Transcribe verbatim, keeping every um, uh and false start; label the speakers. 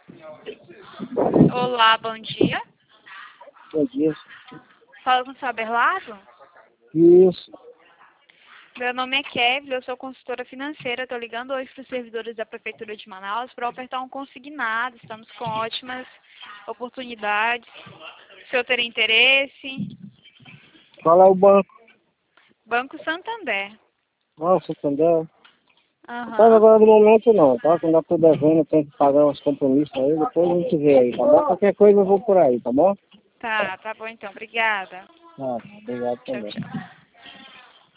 Speaker 1: Olá, bom dia.
Speaker 2: Bom dia.
Speaker 1: Fala com o seu Aberlado?
Speaker 2: Isso.
Speaker 1: Meu nome é Kevin, eu sou consultora financeira. Estou ligando hoje para os servidores da Prefeitura de Manaus para ofertar um consignado. Estamos com ótimas oportunidades. O senhor teria interesse?
Speaker 2: Qual é o banco?
Speaker 1: Banco Santander.
Speaker 2: Ah, Santander. Mas
Speaker 1: Aham.
Speaker 2: agora no momento não, tá? Quando eu tô devendo, eu tenho que pagar uns compromissos aí, depois a gente vê aí, tá bom? Qualquer coisa eu vou por aí, tá bom?
Speaker 1: Tá, tá bom então. Obrigada.
Speaker 2: Ah, obrigado
Speaker 1: Tchau,
Speaker 2: também.
Speaker 1: tchau.